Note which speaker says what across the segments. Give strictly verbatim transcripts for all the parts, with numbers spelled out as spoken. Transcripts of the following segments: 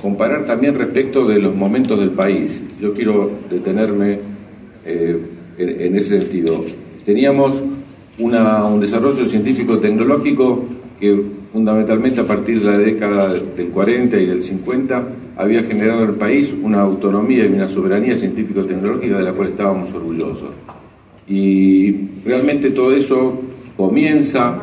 Speaker 1: comparar también respecto de los momentos del país. Yo quiero detenerme eh, en, en ese sentido. Teníamos una, un desarrollo científico-tecnológico que fundamentalmente a partir de la década del cuarenta y del cincuenta había generado en el país una autonomía y una soberanía científico-tecnológica de la cual estábamos orgullosos. Y realmente todo eso comienza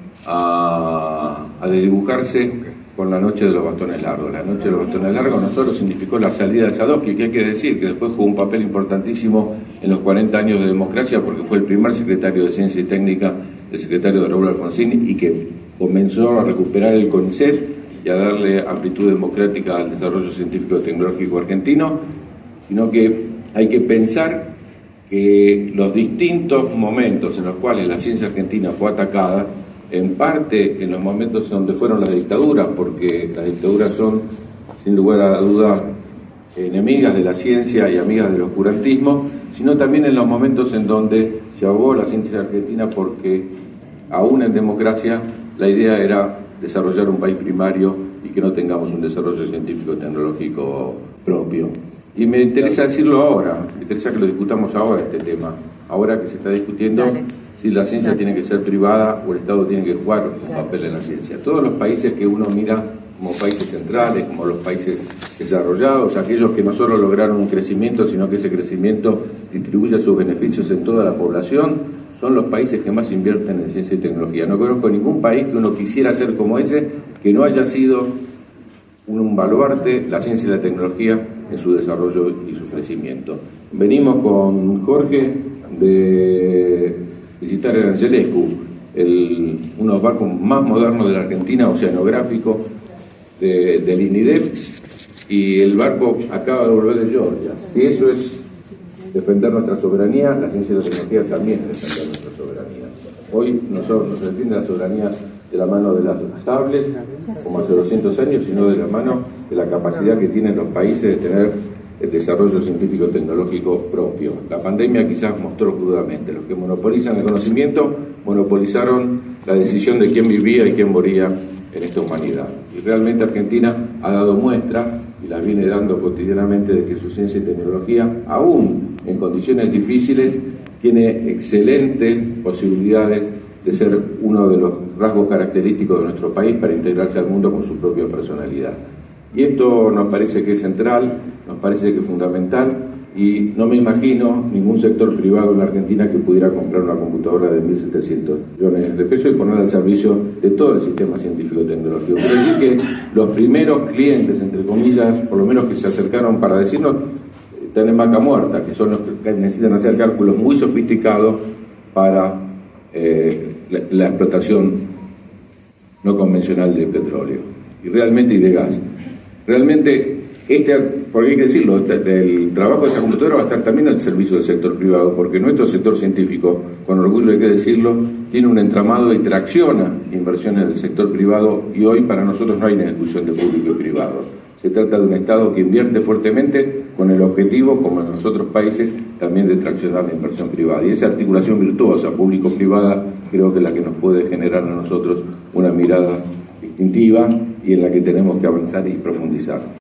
Speaker 1: a, a desdibujarse con la noche de los bastones largos. La noche de los bastones largos no solo significó la salida de Sadowski, que hay que decir que después jugó un papel importantísimo en los cuarenta años de democracia, porque fue el primer secretario de Ciencia y Técnica, el secretario de Raúl Alfonsín, y que comenzó a recuperar el CONICET y a darle amplitud democrática al desarrollo científico y tecnológico argentino, sino que hay que pensar que los distintos momentos en los cuales la ciencia argentina fue atacada, en parte en los momentos donde fueron las dictaduras, porque las dictaduras son, sin lugar a la duda, enemigas de la ciencia y amigas del oscurantismo, sino también en los momentos en donde se ahogó la ciencia argentina, porque aún en democracia la idea era desarrollar un país primario y que no tengamos un desarrollo científico-tecnológico propio. Y me interesa decirlo ahora, me interesa que lo discutamos ahora este tema, ahora que se está discutiendo Dale. si la ciencia Dale. tiene que ser privada o el Estado tiene que jugar un Dale. papel en la ciencia. Todos los países que uno mira como países centrales, como los países desarrollados, aquellos que no solo lograron un crecimiento, sino que ese crecimiento distribuye sus beneficios en toda la población, son los países que más invierten en ciencia y tecnología. No conozco ningún país que uno quisiera ser como ese, que no haya sido un baluarte la ciencia y la tecnología en su desarrollo y su crecimiento. Venimos con Jorge de visitar el Angelescu, el, uno de los barcos más modernos de la Argentina, oceanográfico, de, del INIDEP, y el barco acaba de volver de Georgia. Si eso es defender nuestra soberanía, la ciencia y la tecnología también es defender nuestra soberanía. Hoy nosotros nos defiende la soberanía de la mano de las sables, como hace doscientos años, sino de la mano de la capacidad que tienen los países de tener el desarrollo científico-tecnológico propio. La pandemia quizás mostró crudamente, los que monopolizan el conocimiento monopolizaron la decisión de quién vivía y quién moría en esta humanidad. Y realmente Argentina ha dado muestras, y las viene dando cotidianamente, de que su ciencia y tecnología, aún en condiciones difíciles, tiene excelentes posibilidades de ser uno de los rasgos característicos de nuestro país para integrarse al mundo con su propia personalidad. Y esto nos parece que es central, nos parece que es fundamental, y no me imagino ningún sector privado en la Argentina que pudiera comprar una computadora de mil setecientos millones de pesos y ponerla al servicio de todo el sistema científico-tecnológico. Quiero decir que los primeros clientes, entre comillas, por lo menos que se acercaron para decirnos, están en vaca muerta, que son los que necesitan hacer cálculos muy sofisticados para eh, la, la explotación no convencional de petróleo y realmente y de gas. Realmente, este, porque hay que decirlo, el trabajo de esta computadora va a estar también al servicio del sector privado, porque nuestro sector científico, con orgullo hay que decirlo, tiene un entramado y tracciona inversiones del sector privado, y hoy para nosotros no hay una discusión de público y privado. Se trata de un Estado que invierte fuertemente con el objetivo, como en los otros países, también de traccionar la inversión privada. Y esa articulación virtuosa, público-privada, creo que es la que nos puede generar a nosotros una mirada distintiva y en la que tenemos que avanzar y profundizar.